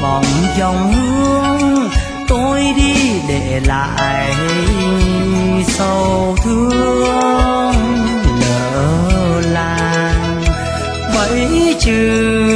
vòng dòng hương tôi đi để lại sầu thương lỡ làng mấy chữ